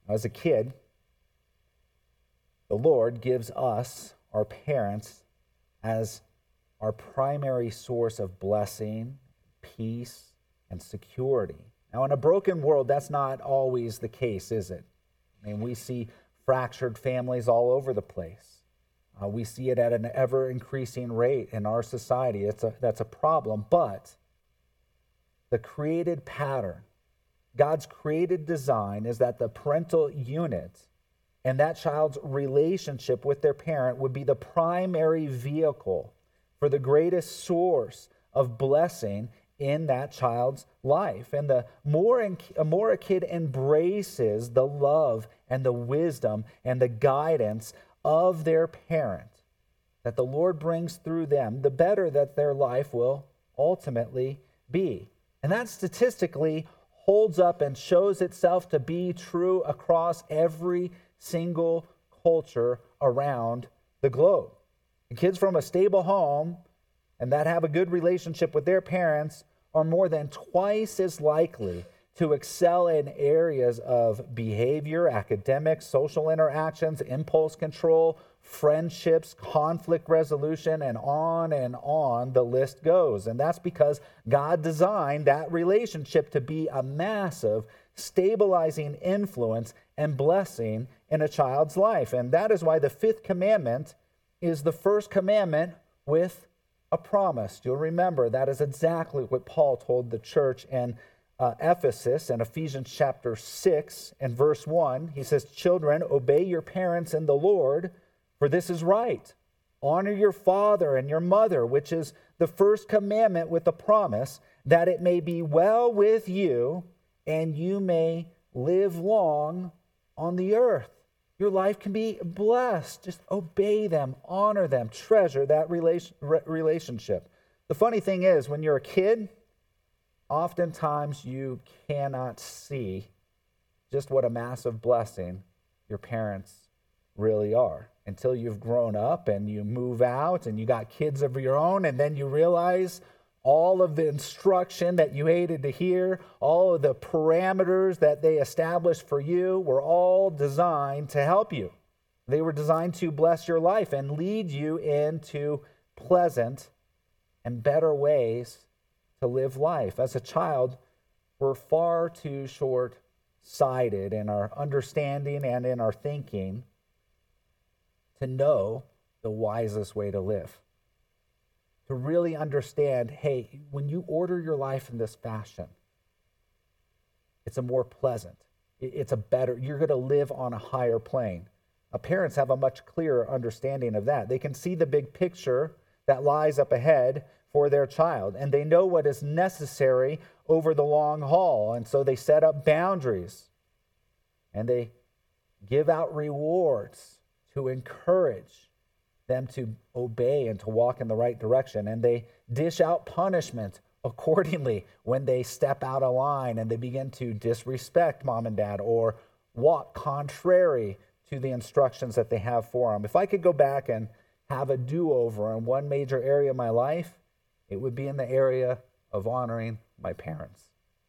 As a kid, the Lord gives us, our parents, as our primary source of blessing, peace, and security. Now, in a broken world, that's not always the case, is it? I mean, we see fractured families all over the place. We see it at an ever-increasing rate in our society. That's a problem, but the created pattern, God's created design is that the parental unit and that child's relationship with their parent would be the primary vehicle for the greatest source of blessing in that child's life. And the more a kid embraces the love and the wisdom and the guidance of their parent that the Lord brings through them, the better that their life will ultimately be. And that statistically holds up and shows itself to be true across every single culture around the globe. And kids from a stable home and that have a good relationship with their parents are more than twice as likely to excel in areas of behavior, academics, social interactions, impulse control, friendships, conflict resolution, and on the list goes. And that's because God designed that relationship to be a massive stabilizing influence and blessing in a child's life. And that is why the fifth commandment is the first commandment with a promise. You'll remember that is exactly what Paul told the church in Ephesus in Ephesians chapter 6 and verse 1. He says, "Children, obey your parents in the Lord, for this is right. Honor your father and your mother, which is the first commandment with a promise, that it may be well with you and you may live long on the earth." Your life can be blessed. Just obey them, honor them, treasure that relationship. The funny thing is, when you're a kid, oftentimes you cannot see just what a massive blessing your parents really are until you've grown up and you move out and you got kids of your own, and then you realize all of the instruction that you hated to hear, all of the parameters that they established for you were all designed to help you. They were designed to bless your life and lead you into pleasant and better ways to live life. As a child, we're far too short-sighted in our understanding and in our thinking to know the wisest way to live. To really understand, hey, when you order your life in this fashion, it's a more pleasant, it's a better, you're going to live on a higher plane. Parents have a much clearer understanding of that. They can see the big picture that lies up ahead for their child, and they know what is necessary over the long haul, and so they set up boundaries, and they give out rewards to encourage them to obey and to walk in the right direction. And they dish out punishment accordingly when they step out of line and they begin to disrespect mom and dad or walk contrary to the instructions that they have for them. If I could go back and have a do-over in one major area of my life, it would be in the area of honoring my parents.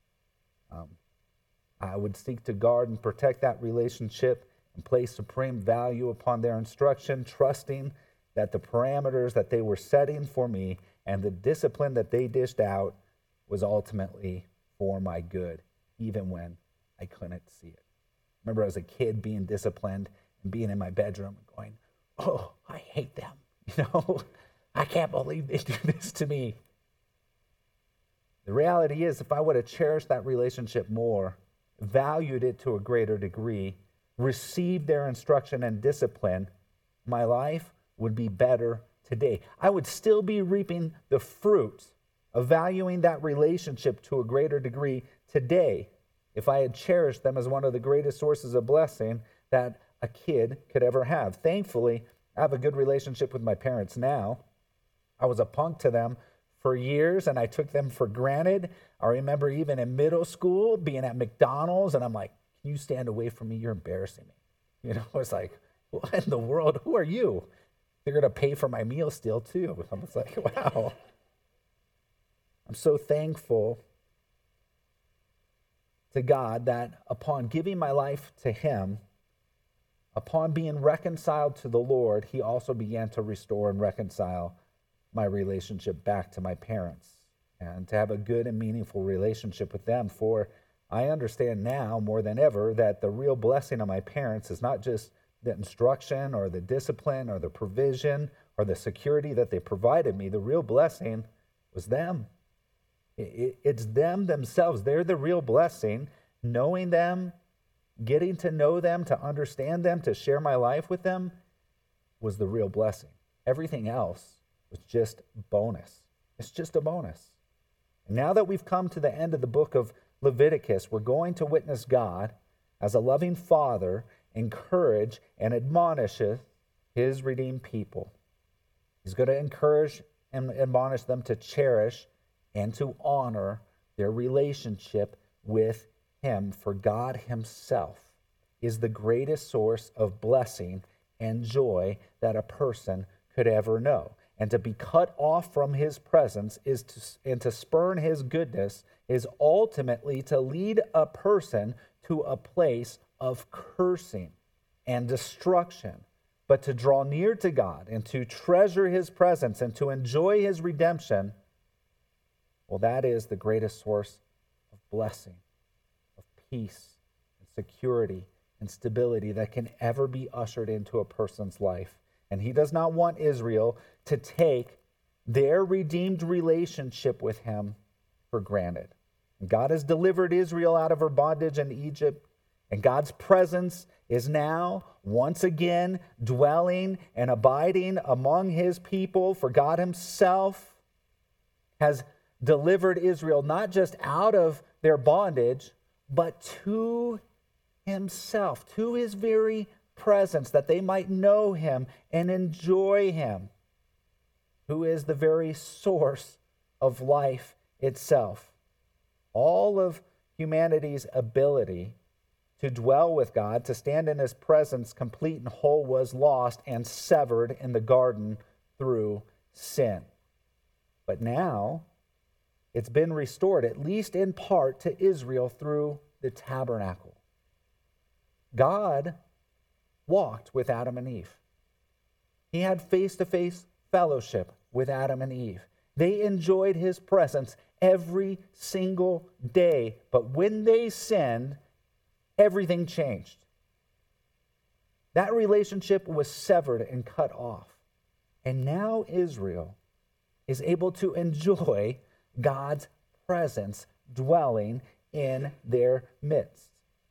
I would seek to guard and protect that relationship and place supreme value upon their instruction, trusting that the parameters that they were setting for me and the discipline that they dished out was ultimately for my good, even when I couldn't see it. Remember as a kid being disciplined and being in my bedroom and going, "Oh, I hate them. I can't believe they do this to me." The reality is, if I would have cherished that relationship more, valued it to a greater degree, received their instruction and discipline, my life would be better today. I would still be reaping the fruit of valuing that relationship to a greater degree today if I had cherished them as one of the greatest sources of blessing that a kid could ever have. Thankfully, I have a good relationship with my parents now. I was a punk to them for years, and I took them for granted. I remember even in middle school being at McDonald's, and I'm like, "Can you stand away from me? You're embarrassing me." It's like, what in the world? Who are you? They're going to pay for my meal still, too. I was like, wow. I'm so thankful to God that upon giving my life to him, upon being reconciled to the Lord, he also began to restore and reconcile my relationship back to my parents and to have a good and meaningful relationship with them. For I understand now more than ever that the real blessing of my parents is not just the instruction or the discipline or the provision or the security that they provided me. The real blessing was them. It's them themselves. They're the real blessing. Knowing them, getting to know them, to understand them, to share my life with them was the real blessing. Everything else was just bonus. It's just a bonus. And now that we've come to the end of the book of Leviticus, we're going to witness God as a loving Father encourage and admonisheth his redeemed people. He's going to encourage and admonish them to cherish and to honor their relationship with him, for God himself is the greatest source of blessing and joy that a person could ever know. And to be cut off from his presence and to spurn his goodness is ultimately to lead a person to a place of cursing and destruction. But to draw near to God and to treasure his presence and to enjoy his redemption, well, that is the greatest source of blessing, of peace and security and stability that can ever be ushered into a person's life. And he does not want Israel to take their redeemed relationship with him for granted. And God has delivered Israel out of her bondage in Egypt, and God's presence is now once again dwelling and abiding among his people, for God himself has delivered Israel not just out of their bondage, but to himself, to his very presence, that they might know him and enjoy him, who is the very source of life itself. All of humanity's ability to dwell with God, to stand in his presence complete and whole, was lost and severed in the garden through sin. But now it's been restored, at least in part, to Israel through the tabernacle. God walked with Adam and Eve. He had face-to-face fellowship with Adam and Eve. They enjoyed his presence every single day. But when they sinned, everything changed. That relationship was severed and cut off. And now Israel is able to enjoy God's presence dwelling in their midst.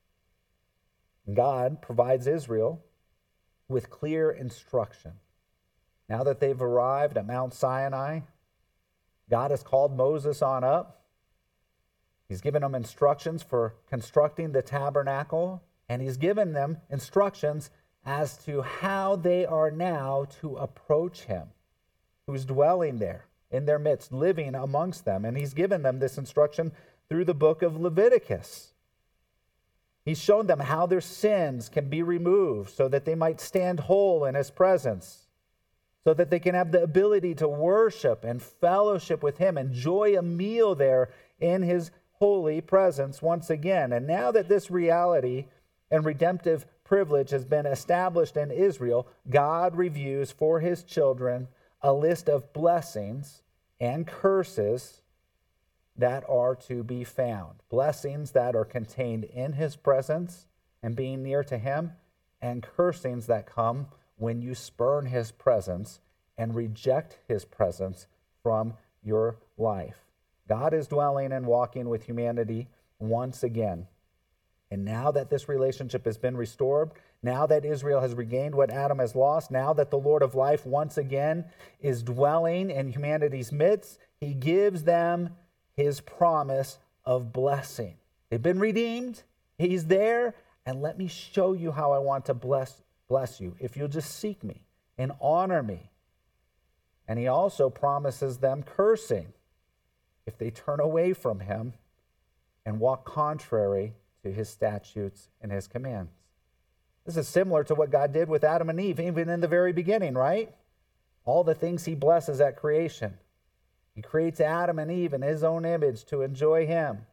God provides Israel with clear instruction. Now that they've arrived at Mount Sinai, God has called Moses on up. He's given them instructions for constructing the tabernacle, and he's given them instructions as to how they are now to approach him, who's dwelling there in their midst, living amongst them. And he's given them this instruction through the book of Leviticus. He's shown them how their sins can be removed so that they might stand whole in his presence, so that they can have the ability to worship and fellowship with him, enjoy a meal there in his holy presence once again. And now that this reality and redemptive privilege has been established in Israel, God reviews for his children a list of blessings and curses that are to be found. Blessings that are contained in his presence and being near to him, and cursings that come when you spurn his presence and reject his presence from your life. God is dwelling and walking with humanity once again. And now that this relationship has been restored, now that Israel has regained what Adam has lost, now that the Lord of life once again is dwelling in humanity's midst, he gives them his promise of blessing. They've been redeemed. He's there. And let me show you how I want to bless you if you'll just seek me and honor me. And he also promises them cursing if they turn away from him and walk contrary to his statutes and his commands. This is similar to what God did with Adam and Eve, even in the very beginning, right? All the things he blesses at creation. He creates Adam and Eve in his own image to enjoy him,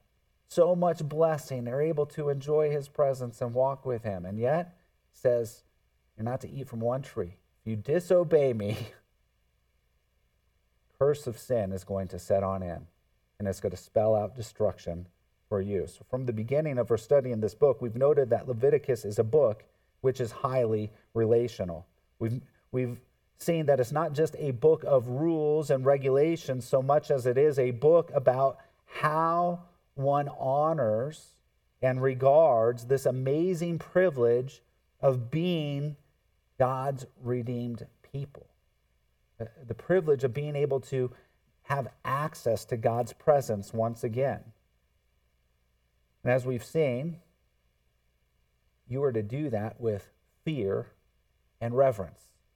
so much blessing. They're able to enjoy his presence and walk with him. And yet, he says, you're not to eat from one tree. If you disobey me, curse of sin is going to set on in, and it's going to spell out destruction for you. So from the beginning of our study in this book, we've noted that Leviticus is a book which is highly relational. We've seen that it's not just a book of rules and regulations so much as it is a book about how one honors and regards this amazing privilege of being God's redeemed people. The privilege of being able to have access to God's presence once again. And as we've seen, you are to do that with fear and reverence.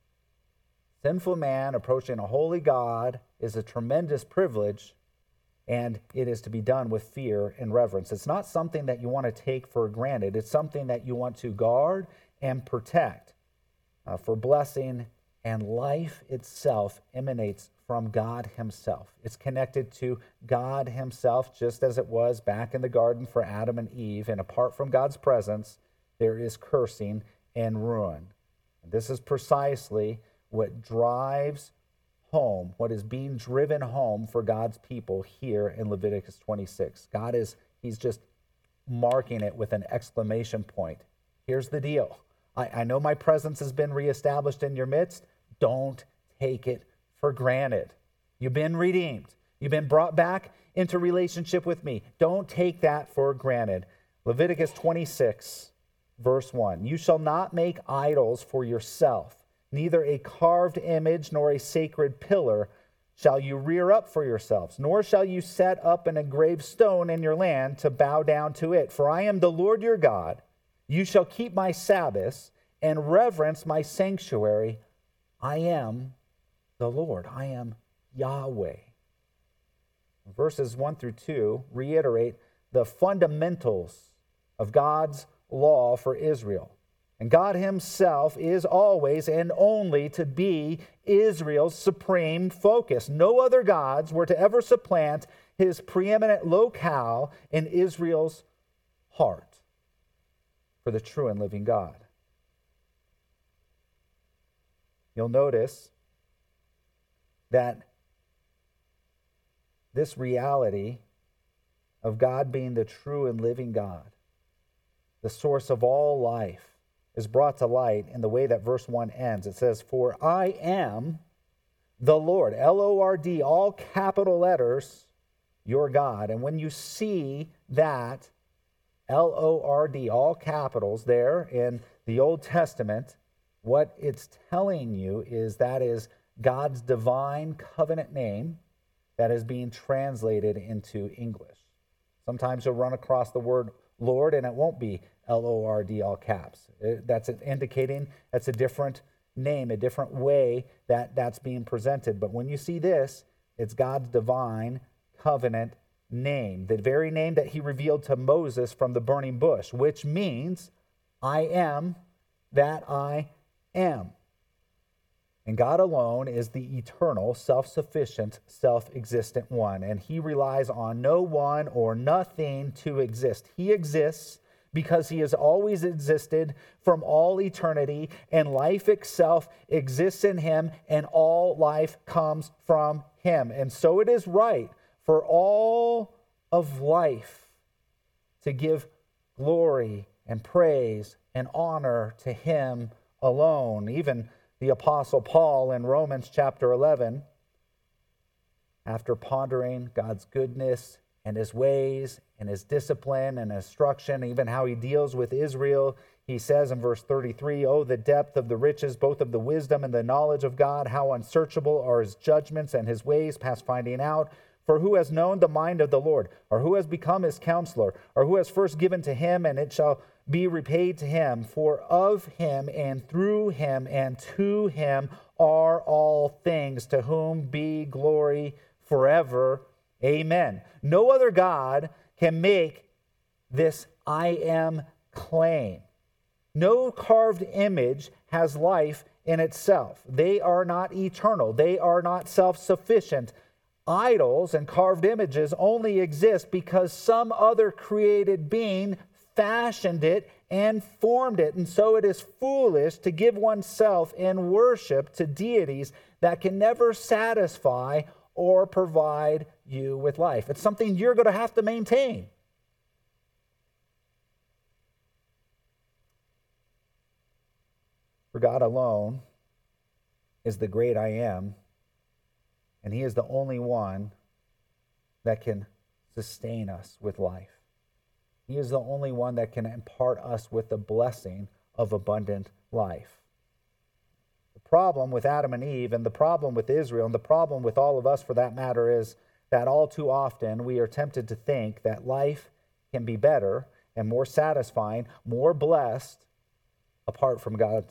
Sinful man approaching a holy God is a tremendous privilege, and it is to be done with fear and reverence. It's not something that you want to take for granted. It's something that you want to guard and protect. For blessing and life itself emanates from God himself. It's connected to God himself, just as it was back in the garden for Adam and Eve. And apart from God's presence, there is cursing and ruin. And this is precisely what drives home, what is being driven home for God's people here in Leviticus 26. He's just marking it with an exclamation point. Here's the deal. I know my presence has been reestablished in your midst. Don't take it for granted. You've been redeemed. You've been brought back into relationship with me. Don't take that for granted. Leviticus 26, verse 1. You shall not make idols for yourself. Neither a carved image nor a sacred pillar shall you rear up for yourselves, nor shall you set up an engraved stone in your land to bow down to it. For I am the Lord your God. You shall keep my Sabbaths and reverence my sanctuary. I am the Lord. I am Yahweh. Verses 1 through 2 reiterate the fundamentals of God's law for Israel. And God himself is always and only to be Israel's supreme focus. No other gods were to ever supplant his preeminent locale in Israel's heart for the true and living God. You'll notice that this reality of God being the true and living God, the source of all life, is brought to light in the way that verse 1 ends. It says, for I am the Lord, L-O-R-D, all capital letters, your God. And when you see that, L-O-R-D, all capitals there in the Old Testament, what it's telling you is that is God's divine covenant name that is being translated into English. Sometimes you'll run across the word Lord and it won't be L-O-R-D, all caps. That's indicating that's a different name, a different way that's being presented. But when you see this, it's God's divine covenant name, the very name that he revealed to Moses from the burning bush, which means I am that I am. And God alone is the eternal, self-sufficient, self-existent one, and he relies on no one or nothing to exist. He exists because he has always existed from all eternity, and life itself exists in him, and all life comes from him. And so it is right for all of life to give glory and praise and honor to him alone. Even the Apostle Paul in Romans chapter 11, after pondering God's goodness and his ways and his discipline and instruction, even how he deals with Israel, he says in verse 33, oh, the depth of the riches, both of the wisdom and the knowledge of God, how unsearchable are his judgments and his ways past finding out. For who has known the mind of the Lord? Or who has become his counselor? Or who has first given to him, and it shall be repaid to him? For of him and through him and to him are all things, to whom be glory forever. Amen. No other God can make this I am claim. No carved image has life in itself. They are not eternal. They are not self-sufficient. Idols and carved images only exist because some other created being fashioned it and formed it. And so it is foolish to give oneself in worship to deities that can never satisfy or provide you with life. It's something you're going to have to maintain. For God alone is the great I am, and he is the only one that can sustain us with life. He is the only one that can impart us with the blessing of abundant life. The problem with Adam and Eve, and the problem with Israel, and the problem with all of us for that matter, is that all too often we are tempted to think that life can be better and more satisfying, more blessed apart from God.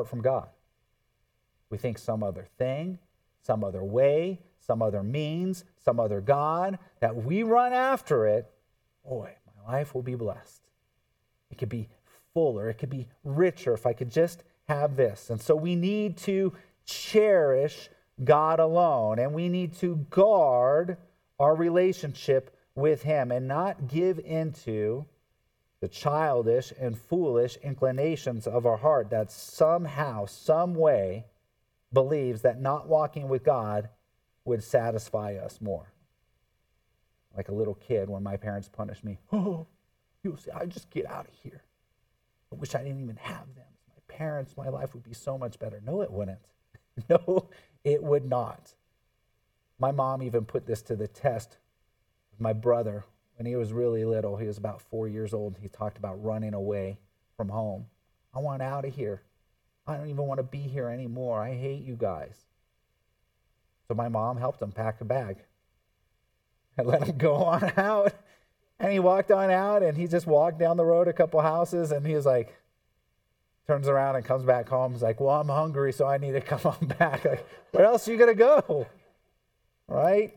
We think some other thing, some other way, some other means, some other God, that we run after it, boy, my life will be blessed. It could be fuller, it could be richer if I could just have this. And so we need to cherish God alone, and we need to guard our relationship with him and not give into the childish and foolish inclinations of our heart that somehow, some way, believes that not walking with God would satisfy us more. Like a little kid when my parents punished me. Oh, you'll say, I just get out of here. I wish I didn't even have them. My parents, my life would be so much better. No, it wouldn't. No, it would not. My mom even put this to the test with my brother. When he was really little, he was about 4 years old, he talked about running away from home. I want out of here. I don't even want to be here anymore. I hate you guys. So my mom helped him pack a bag and let him go on out. And he walked on out, and he just walked down the road a couple houses, and he was like, turns around and comes back home. He's like, well, I'm hungry, so I need to come on back. Like, where else are you going to go? Right?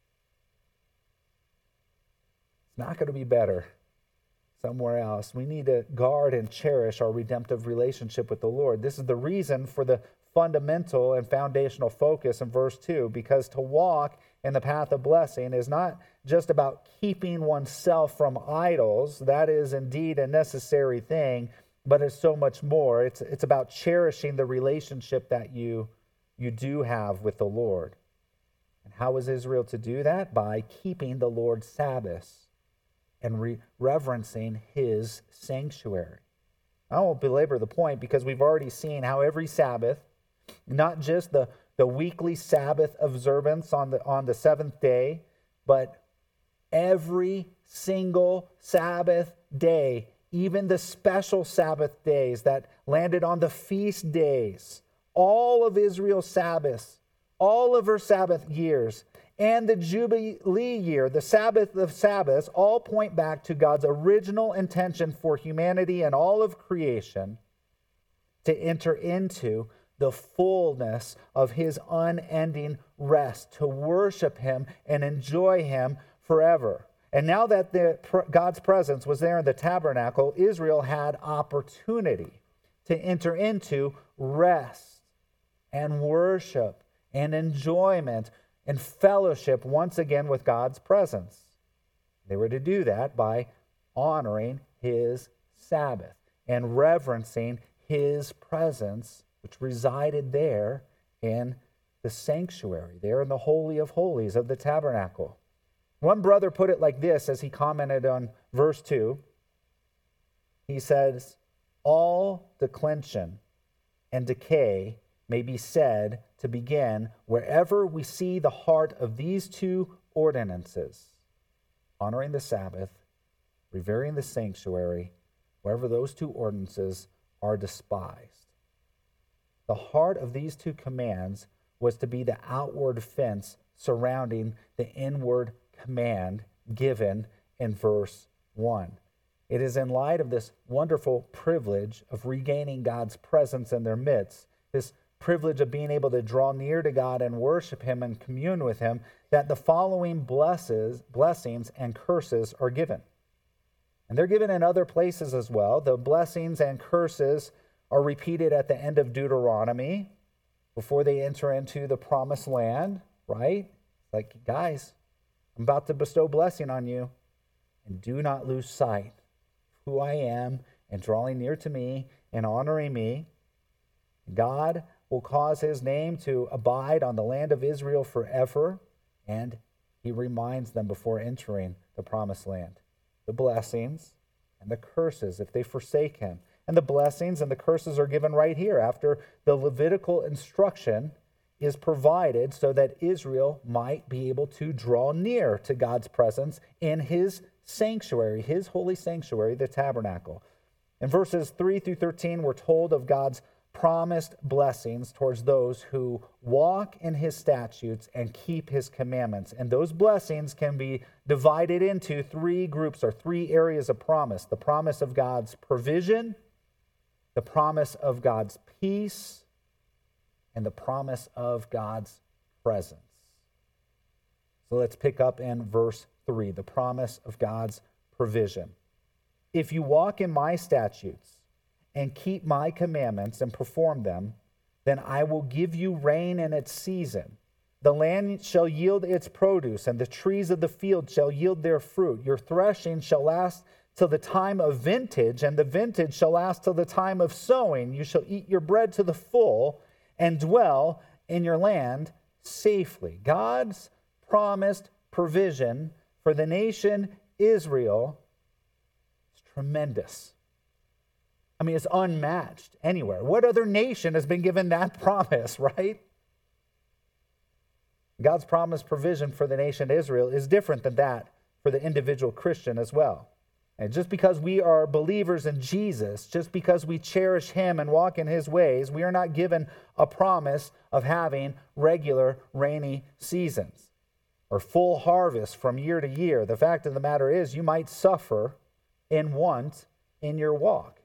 It's not going to be better somewhere else. We need to guard and cherish our redemptive relationship with the Lord. This is the reason for the fundamental and foundational focus in verse 2, because to walk in the path of blessing is not just about keeping oneself from idols. That is indeed a necessary thing, but it's so much more. It's about cherishing the relationship that you do have with the Lord. And how was Israel to do that? By keeping the Lord's Sabbaths and reverencing his sanctuary. I won't belabor the point because we've already seen how every Sabbath, not just the weekly Sabbath observance on the seventh day, but every single Sabbath day, even the special Sabbath days that landed on the feast days, all of Israel's Sabbaths, all of her Sabbath years, and the Jubilee year, the Sabbath of Sabbaths, all point back to God's original intention for humanity and all of creation to enter into the fullness of his unending rest, to worship him and enjoy him forever. And now that God's presence was there in the tabernacle, Israel had opportunity to enter into rest and worship and enjoyment and fellowship once again with God's presence. They were to do that by honoring his Sabbath and reverencing his presence, which resided there in the sanctuary, there in the Holy of Holies of the tabernacle. One brother put it like this as he commented on verse 2. He says, all declension and decay may be said to begin wherever we see the heart of these two ordinances, honoring the Sabbath, revering the sanctuary, wherever those two ordinances are despised. The heart of these two commands was to be the outward fence surrounding the inward command given in verse 1. It is in light of this wonderful privilege of regaining God's presence in their midst, this privilege of being able to draw near to God and worship him and commune with him, that the following blessings and curses are given. And they're given in other places as well. The blessings and curses are repeated at the end of Deuteronomy before they enter into the promised land, right? Like, guys, I'm about to bestow blessing on you, and do not lose sight of who I am and drawing near to me and honoring me. God will cause his name to abide on the land of Israel forever, and he reminds them before entering the promised land the blessings and the curses if they forsake him. And the blessings and the curses are given right here after the Levitical instruction is provided so that Israel might be able to draw near to God's presence in his sanctuary, his holy sanctuary, the tabernacle. In verses 3 through 13, we're told of God's promised blessings towards those who walk in his statutes and keep his commandments. And those blessings can be divided into three groups or three areas of promise: the promise of God's provision, the promise of God's peace, and the promise of God's presence. So let's pick up in verse 3, the promise of God's provision. If you walk in my statutes and keep my commandments and perform them, then I will give you rain in its season. The land shall yield its produce, and the trees of the field shall yield their fruit. Your threshing shall last till the time of vintage, and the vintage shall last till the time of sowing. You shall eat your bread to the full and dwell in your land safely. God's promised provision for the nation Israel is tremendous. I mean, it's unmatched anywhere. What other nation has been given that promise, right? God's promised provision for the nation Israel is different than that for the individual Christian as well. And just because we are believers in Jesus, just because we cherish him and walk in his ways, we are not given a promise of having regular rainy seasons or full harvest from year to year. The fact of the matter is, you might suffer in want in your walk.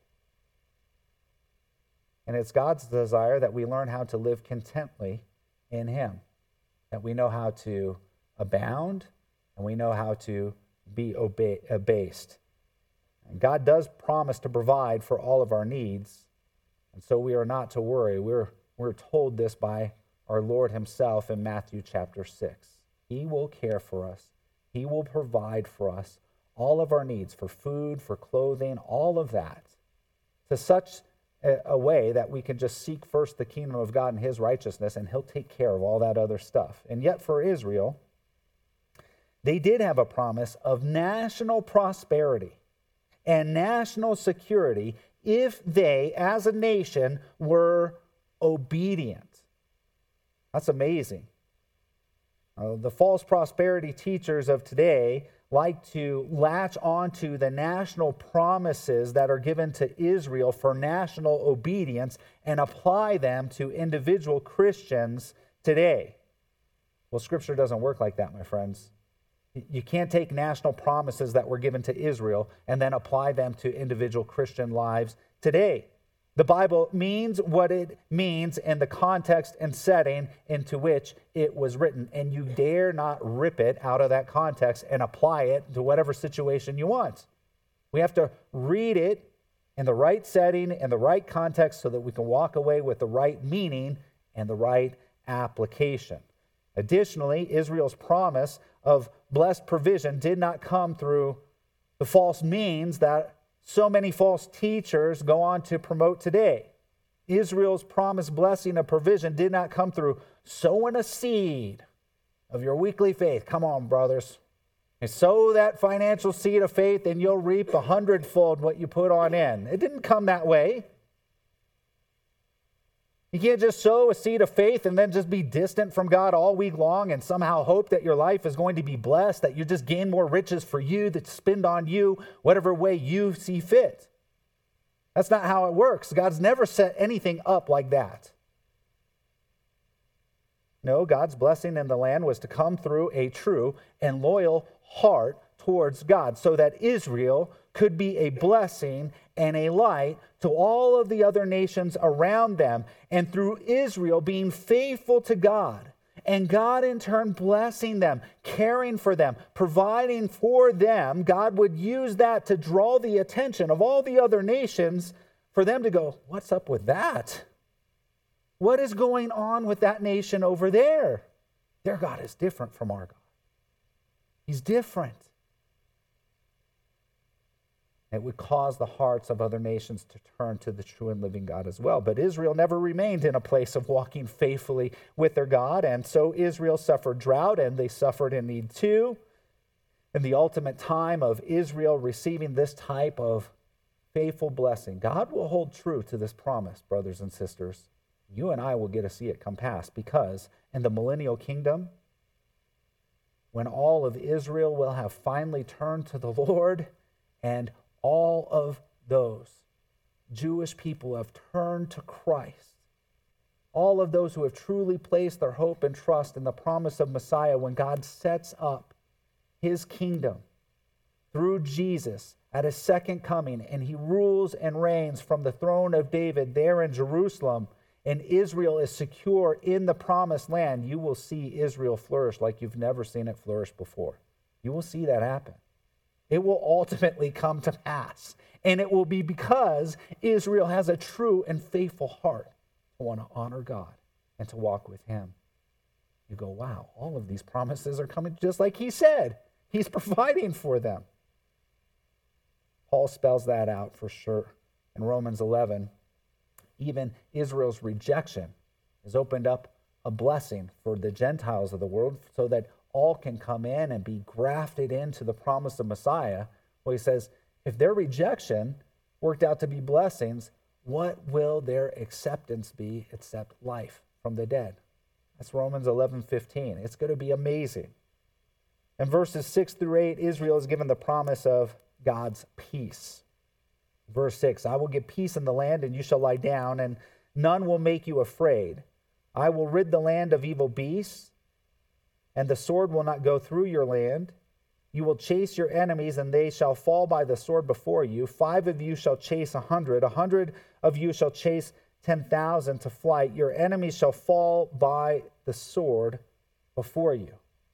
And it's God's desire that we learn how to live contently in him, that we know how to abound and we know how to be abased. And God does promise to provide for all of our needs, and so we are not to worry. We're told this by our Lord himself in Matthew chapter 6. He will care for us. He will provide for us all of our needs for food, for clothing, all of that, to such a way that we can just seek first the kingdom of God and his righteousness, and he'll take care of all that other stuff. And yet for Israel, they did have a promise of national prosperity and national security if they, as a nation, were obedient. That's amazing. The false prosperity teachers of today like to latch onto the national promises that are given to Israel for national obedience and apply them to individual Christians today. Well, Scripture doesn't work like that, my friends. You can't take national promises that were given to Israel and then apply them to individual Christian lives today. The Bible means what it means in the context and setting into which it was written, and you dare not rip it out of that context and apply it to whatever situation you want. We have to read it in the right setting, in the right context, so that we can walk away with the right meaning and the right application. Additionally, Israel's promise of blessed provision did not come through the false means that so many false teachers go on to promote today. Israel's promised blessing of provision did not come through sowing a seed of your weekly faith. Come on, brothers. And sow that financial seed of faith and you'll reap 100-fold what you put on in. It didn't come that way. You can't just sow a seed of faith and then just be distant from God all week long and somehow hope that your life is going to be blessed, that you just gain more riches for you, that spend on you whatever way you see fit. That's not how it works. God's never set anything up like that. No, God's blessing in the land was to come through a true and loyal heart towards God so that Israel could be a blessing and a light to all of the other nations around them. And through Israel being faithful to God, and God in turn blessing them, caring for them, providing for them, God would use that to draw the attention of all the other nations for them to go, what's up with that? What is going on with that nation over there? Their God is different from our God. He's different. It would cause the hearts of other nations to turn to the true and living God as well. But Israel never remained in a place of walking faithfully with their God, and so Israel suffered drought, and they suffered in need too. In the ultimate time of Israel receiving this type of faithful blessing, God will hold true to this promise, brothers and sisters. You and I will get to see it come past, because in the millennial kingdom, when all of Israel will have finally turned to the Lord, and all of those Jewish people have turned to Christ, all of those who have truly placed their hope and trust in the promise of Messiah, when God sets up his kingdom through Jesus at his second coming, and he rules and reigns from the throne of David there in Jerusalem, and Israel is secure in the promised land, you will see Israel flourish like you've never seen it flourish before. You will see that happen. It will ultimately come to pass. And it will be because Israel has a true and faithful heart to want to honor God and to walk with him. You go, wow, all of these promises are coming just like he said. He's providing for them. Paul spells that out for sure in Romans 11. Even Israel's rejection has opened up a blessing for the Gentiles of the world so that all can come in and be grafted into the promise of Messiah. Well, he says, if their rejection worked out to be blessings, what will their acceptance be except life from the dead? That's Romans 11:15. It's going to be amazing. In verses 6 through 8, Israel is given the promise of God's peace. Verse 6, I will give peace in the land, and you shall lie down, and none will make you afraid. I will rid the land of evil beasts, and the sword will not go through your land. You will chase your enemies, and they shall fall by the sword before you. 5 of you shall chase 100. 100 of you shall chase 10,000 to flight. Your enemies shall fall by the sword before you.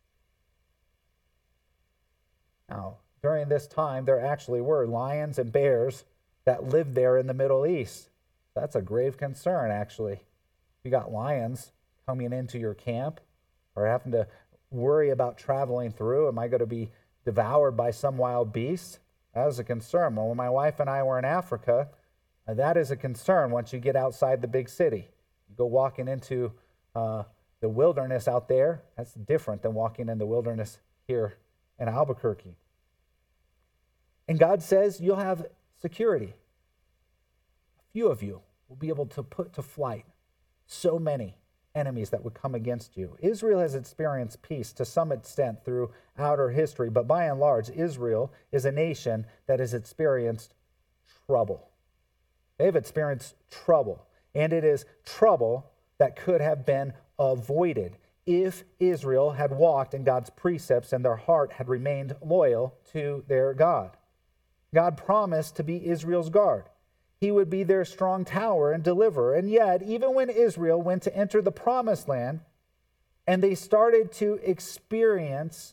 Now, during this time, there actually were lions and bears that lived there in the Middle East. That's a grave concern, actually. You got lions coming into your camp, or having to worry about traveling through. Am I going to be devoured by some wild beast? That is a concern. Well, when my wife and I were in Africa, that is a concern once you get outside the big city. You go walking into the wilderness out there, that's different than walking in the wilderness here in Albuquerque. And God says you'll have security. A few of you will be able to put to flight so many enemies that would come against you. Israel has experienced peace to some extent throughout her history, but by and large, Israel is a nation that has experienced trouble. They've experienced trouble, and it is trouble that could have been avoided if Israel had walked in God's precepts and their heart had remained loyal to their God. God promised to be Israel's guard. He would be their strong tower and deliverer. And yet, even when Israel went to enter the promised land and they started to experience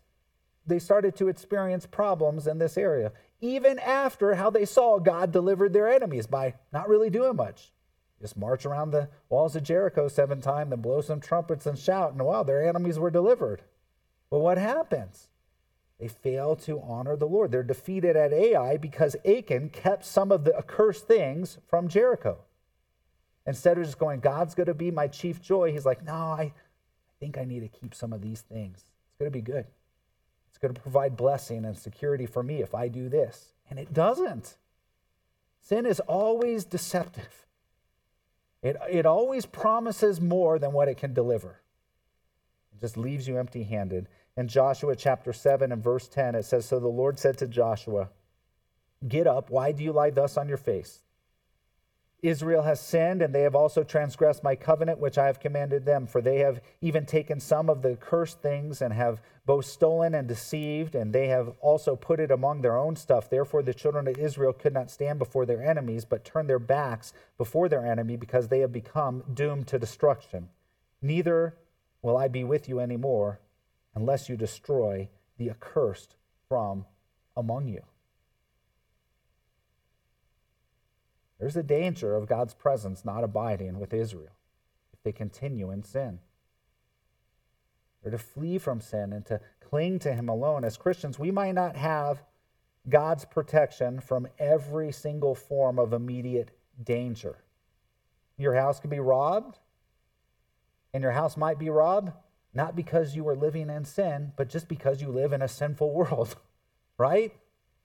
problems in this area, even after how they saw God delivered their enemies by not really doing much. Just march around the walls of Jericho 7 times, then blow some trumpets and shout, and wow, their enemies were delivered. But what happens? They fail to honor the Lord. They're defeated at Ai because Achan kept some of the accursed things from Jericho. Instead of just going, God's going to be my chief joy, he's like, no, I think I need to keep some of these things. It's going to be good. It's going to provide blessing and security for me if I do this. And it doesn't. Sin is always deceptive. It always promises more than what it can deliver. It just leaves you empty-handed. In Joshua chapter 7 and verse 10, it says, So the Lord said to Joshua, Get up, why do you lie thus on your face? Israel has sinned, and they have also transgressed my covenant, which I have commanded them. For they have even taken some of the cursed things, and have both stolen and deceived, and they have also put it among their own stuff. Therefore the children of Israel could not stand before their enemies, but turned their backs before their enemy, because they have become doomed to destruction. Neither will I be with you anymore, unless you destroy the accursed from among you. There's a danger of God's presence not abiding with Israel if they continue in sin. or to flee from sin and to cling to him alone. As Christians, we might not have God's protection from every single form of immediate danger. Your house could be robbed, and your house might be robbed not because you are living in sin, but just because you live in a sinful world, right?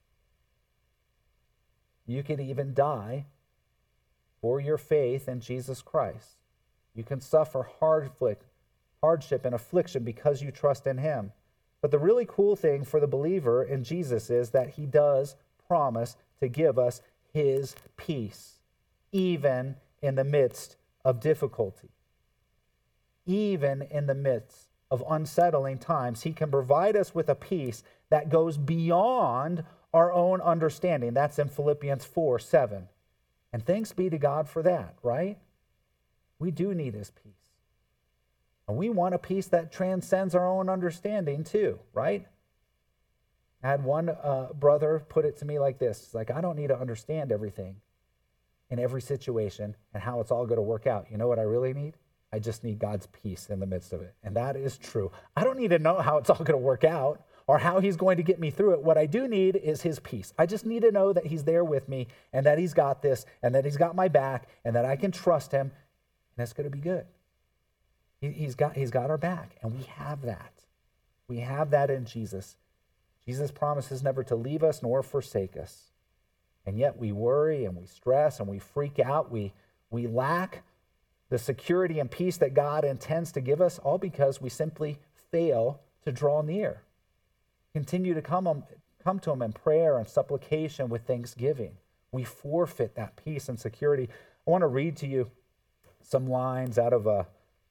You could even die for your faith in Jesus Christ. You can suffer hardship and affliction because you trust in him. But the really cool thing for the believer in Jesus is that he does promise to give us his peace, even in the midst of difficulty. Even in the midst of unsettling times, he can provide us with a peace that goes beyond our own understanding. That's in Philippians 4:7. And thanks be to God for that, right? We do need his peace. And we want a peace that transcends our own understanding too, right? I had one brother put it to me like this. It's like, I don't need to understand everything in every situation and how it's all going to work out. You know what I really need? I just need God's peace in the midst of it. And that is true. I don't need to know how it's all going to work out or how he's going to get me through it. What I do need is his peace. I just need to know that he's there with me and that he's got this and that he's got my back and that I can trust him, and it's going to be good. He's got our back, and we have that. We have that in Jesus. Jesus promises never to leave us nor forsake us. And yet we worry and we stress and we freak out. We lack the security and peace that God intends to give us, all because we simply fail to draw near. Continue to come to him in prayer and supplication with thanksgiving. We forfeit that peace and security. I want to read to you some lines out of a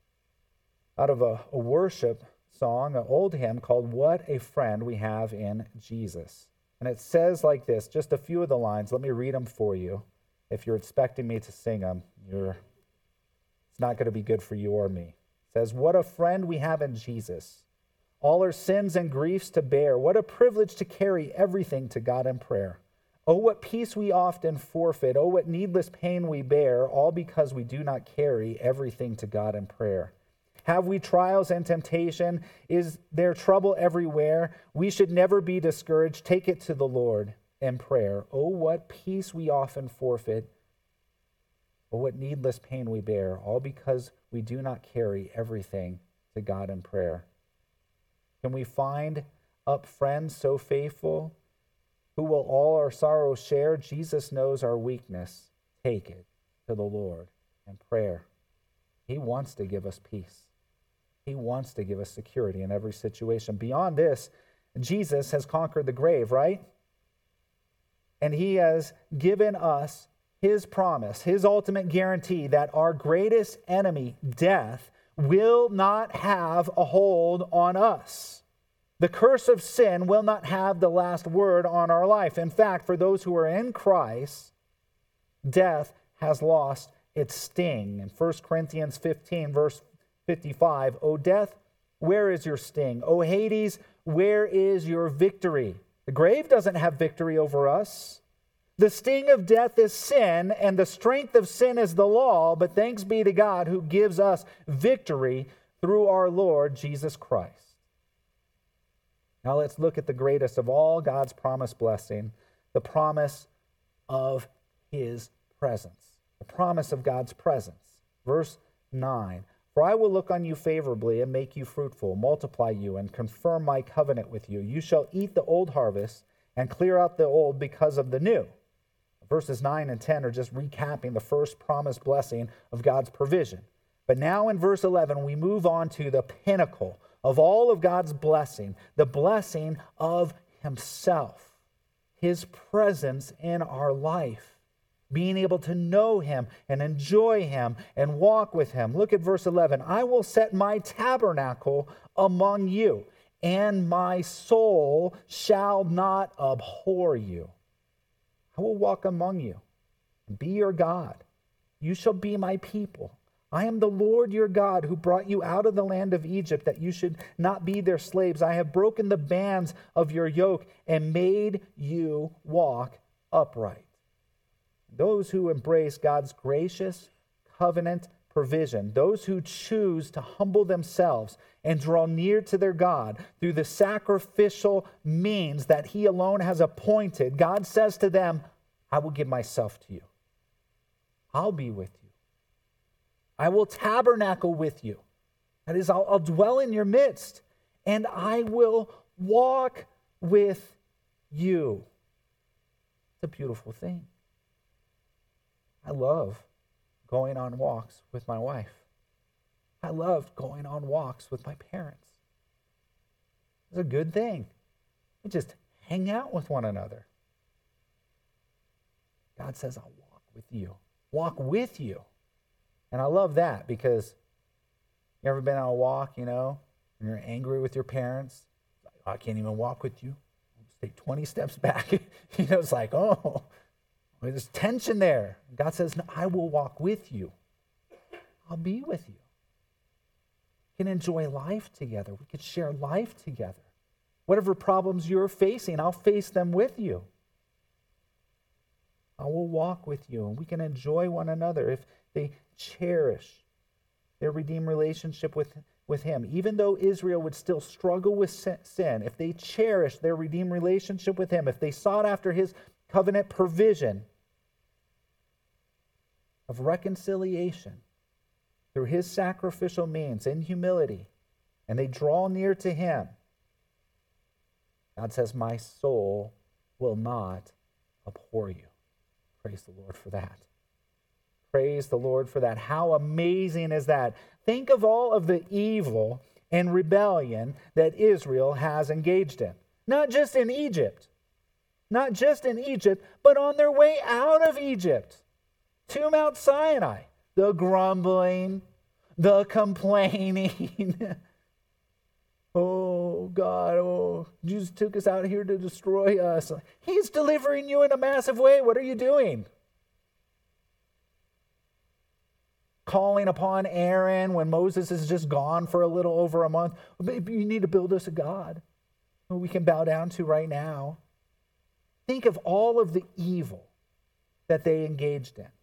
worship song, an old hymn called "What a Friend We Have in Jesus." And it says like this, just a few of the lines. Let me read them for you. If you're expecting me to sing them, it's not going to be good for you or me. It says, "What a friend we have in Jesus, all our sins and griefs to bear. What a privilege to carry everything to God in prayer. Oh, what peace we often forfeit. Oh, what needless pain we bear, all because we do not carry everything to God in prayer. Have we trials and temptation? Is there trouble everywhere? We should never be discouraged. Take it to the Lord in prayer. Oh, what peace we often forfeit. Oh, what needless pain we bear, all because we do not carry everything to God in prayer." Can we find up friends so faithful who will all our sorrows share? Jesus knows our weakness. Take it to the Lord in prayer. He wants to give us peace. He wants to give us security in every situation. Beyond this, Jesus has conquered the grave, right? And he has given us his promise, his ultimate guarantee that our greatest enemy, death, will not have a hold on us. The curse of sin will not have the last word on our life. In fact, for those who are in Christ, death has lost its sting. In 1 Corinthians 15, verse 55, "O death, where is your sting? O Hades, where is your victory?" The grave doesn't have victory over us. The sting of death is sin, and the strength of sin is the law, but thanks be to God who gives us victory through our Lord Jesus Christ. Now let's look at the greatest of all God's promised blessing, the promise of his presence. The promise of God's presence. Verse 9, "For I will look on you favorably and make you fruitful, multiply you, and confirm my covenant with you. You shall eat the old harvest and clear out the old because of the new." Verses 9 and 10 are just recapping the first promised blessing of God's provision. But now in verse 11, we move on to the pinnacle of all of God's blessing, the blessing of himself, his presence in our life, being able to know him and enjoy him and walk with him. Look at verse 11. "I will set my tabernacle among you, and my soul shall not abhor you. I will walk among you and be your God. You shall be my people. I am the Lord your God who brought you out of the land of Egypt, that you should not be their slaves. I have broken the bands of your yoke and made you walk upright." Those who embrace God's gracious covenant provision. Those who choose to humble themselves and draw near to their God through the sacrificial means that he alone has appointed, God says to them, I will give myself to you. I'll be with you. I will tabernacle with you. That is, I'll dwell in your midst, and I will walk with you. It's a beautiful thing. I love going on walks with my wife. I love going on walks with my parents. It's a good thing. We just hang out with one another. God says, I'll walk with you. Walk with you. And I love that because you ever been on a walk, and you're angry with your parents? Like, oh, I can't even walk with you. Just take 20 steps back. It's like, oh, there's tension there. God says, no, I will walk with you. I'll be with you. We can enjoy life together. We can share life together. Whatever problems you're facing, I'll face them with you. I will walk with you, and we can enjoy one another if they cherish their redeemed relationship with him. Even though Israel would still struggle with sin, if they cherished their redeemed relationship with him, if they sought after his covenant provision of reconciliation through his sacrificial means in humility, and they draw near to him, God says, my soul will not abhor you. Praise the Lord for that. Praise the Lord for that. How amazing is that? Think of all of the evil and rebellion that Israel has engaged in. Not just in Egypt, but on their way out of Egypt to Mount Sinai. The grumbling, the complaining. Oh, God, Jesus took us out here to destroy us. He's delivering you in a massive way. What are you doing? Calling upon Aaron when Moses is just gone for a little over a month. Maybe you need to build us a God who we can bow down to right now. Think of all of the evil that they engaged in.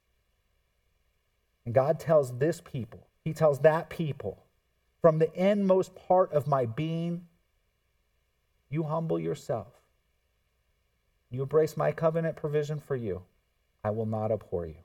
And God tells this people, he tells that people, from the inmost part of my being, you humble yourself. You embrace my covenant provision for you. I will not abhor you.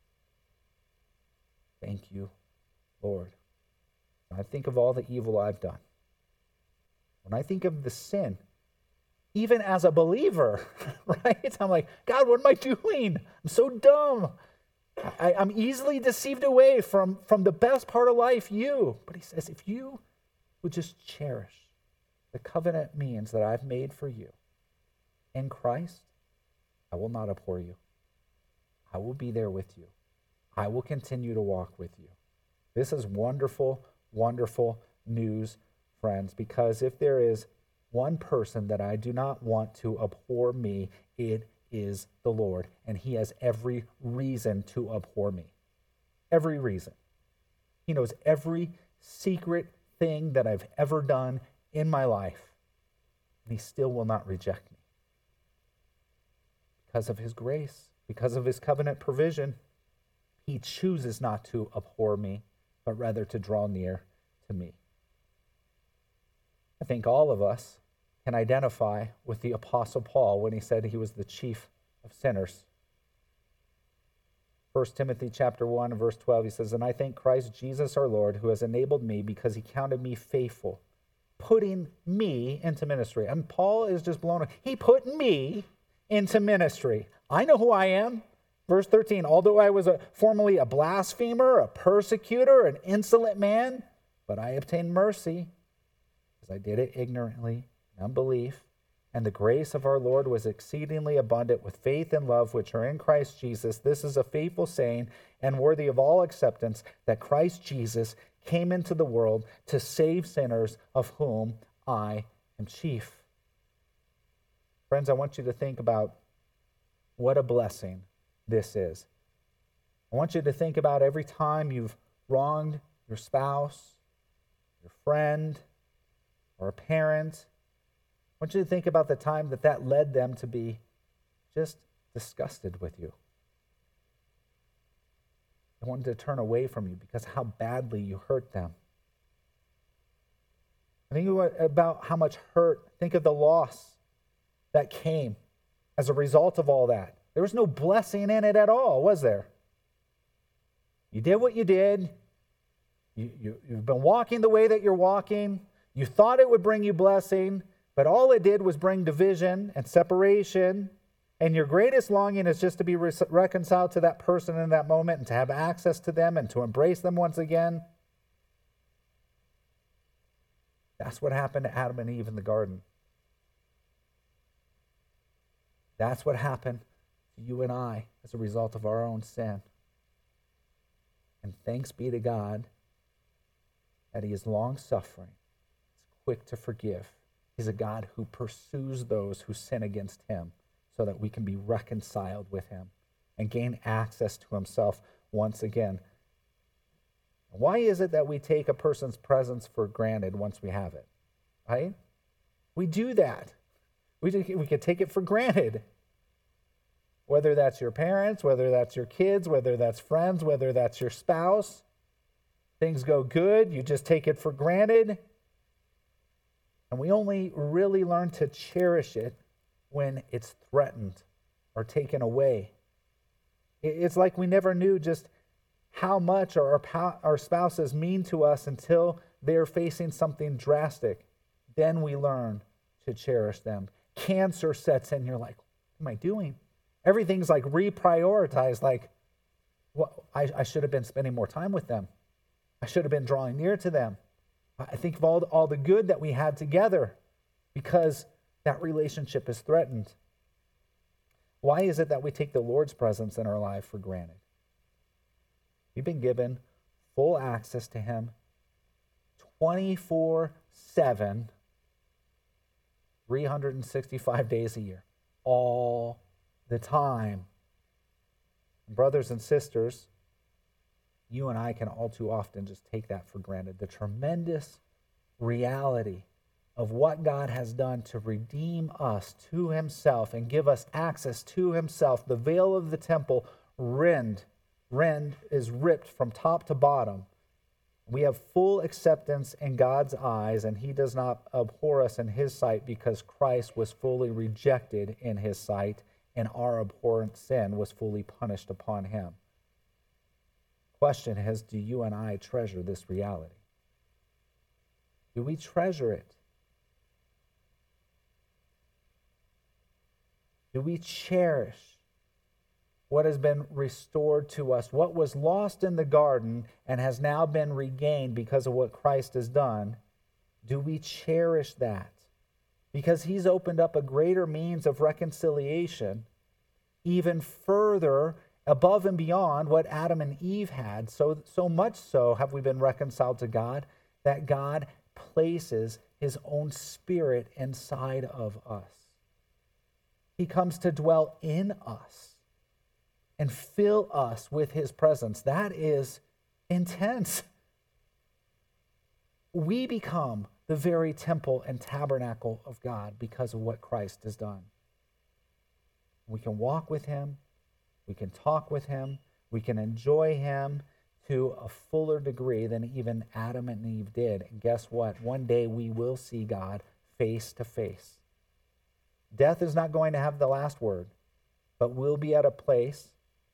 Thank you, Lord. When I think of all the evil I've done, when I think of the sin, even as a believer, right? I'm like, God, what am I doing? I'm so dumb. I'm easily deceived away from the best part of life, you. But he says, if you would just cherish the covenant means that I've made for you in Christ, I will not abhor you. I will be there with you. I will continue to walk with you. This is wonderful, wonderful news, friends, because if there is one person that I do not want to abhor me, it is the Lord, and he has every reason to abhor me. Every reason. He knows every secret thing that I've ever done in my life, and he still will not reject me. Because of his grace, because of his covenant provision, he chooses not to abhor me, but rather to draw near to me. I think all of us can identify with the Apostle Paul when he said he was the chief of sinners. 1 Timothy chapter 1, verse 12, he says, and I thank Christ Jesus our Lord, who has enabled me because he counted me faithful, putting me into ministry. And Paul is just blown away. He put me into ministry. I know who I am. Verse 13, although I was formerly a blasphemer, a persecutor, an insolent man, but I obtained mercy because I did it ignorantly, in unbelief, and the grace of our Lord was exceedingly abundant with faith and love which are in Christ Jesus. This is a faithful saying and worthy of all acceptance, that Christ Jesus came into the world to save sinners, of whom I am chief. Friends, I want you to think about what a blessing this is. I want you to think about every time you've wronged your spouse, your friend, or a parent. I want you to think about the time that led them to be just disgusted with you. They wanted to turn away from you because how badly you hurt them. Think about how much hurt. Think of the loss that came as a result of all that. There was no blessing in it at all, was there? You did what you did. You've been walking the way that you're walking. You thought it would bring you blessing, but all it did was bring division and separation. And your greatest longing is just to be reconciled to that person in that moment and to have access to them and to embrace them once again. That's what happened to Adam and Eve in the garden. That's what happened to you and I as a result of our own sin. And thanks be to God that he is long-suffering, he's quick to forgive. He's a God who pursues those who sin against him so that we can be reconciled with him and gain access to himself once again. Why is it that we take a person's presence for granted once we have it? Right? We do that. We can take it for granted. Whether that's your parents, whether that's your kids, whether that's friends, whether that's your spouse. Things go good, you just take it for granted. And we only really learn to cherish it when it's threatened or taken away. It's like we never knew just how much our spouses mean to us until they're facing something drastic. Then we learn to cherish them. Cancer sets in, you're like, what am I doing? Everything's like reprioritized, like, I should have been spending more time with them. I should have been drawing near to them. I think of all the good that we had together because that relationship is threatened. Why is it that we take the Lord's presence in our life for granted? We've been given full access to him 24/7, 365 days a year, all the time. Brothers and sisters, you and I can all too often just take that for granted. The tremendous reality of what God has done to redeem us to himself and give us access to himself. The veil of the temple is ripped from top to bottom. We have full acceptance in God's eyes, and he does not abhor us in his sight because Christ was fully rejected in his sight, and our abhorrent sin was fully punished upon him. Question is, do you and I treasure this reality? Do we treasure it? Do we cherish what has been restored to us, what was lost in the garden and has now been regained because of what Christ has done? Do we cherish that? Because he's opened up a greater means of reconciliation, even further above and beyond what Adam and Eve had. So much so have we been reconciled to God that God places his own Spirit inside of us. He comes to dwell in us and fill us with his presence. That is intense. We become the very temple and tabernacle of God because of what Christ has done. We can walk with him. We can talk with him. We can enjoy him to a fuller degree than even Adam and Eve did. And guess what? One day we will see God face to face. Death is not going to have the last word, but we'll be at a place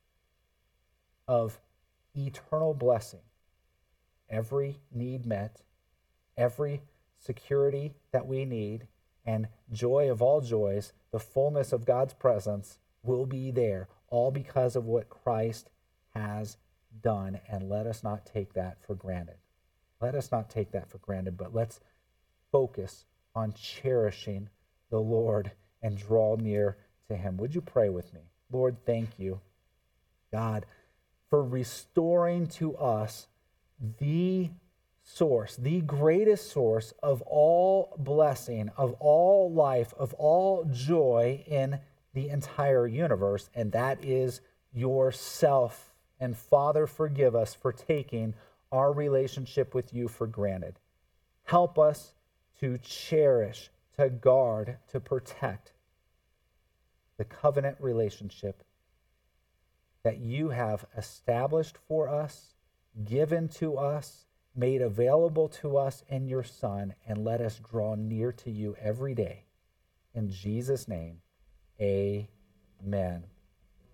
of eternal blessing. Every need met, every security that we need, and joy of all joys, the fullness of God's presence will be there, all because of what Christ has done. And let us not take that for granted. Let us not take that for granted, but let's focus on cherishing the Lord and draw near to him. Would you pray with me? Lord, thank you, God, for restoring to us the source, the greatest source of all blessing, of all life, of all joy in the entire universe, and that is yourself. And Father, forgive us for taking our relationship with you for granted. Help us to cherish, to guard, to protect the covenant relationship that you have established for us, given to us, made available to us in your Son, and let us draw near to you every day. In Jesus' name, amen.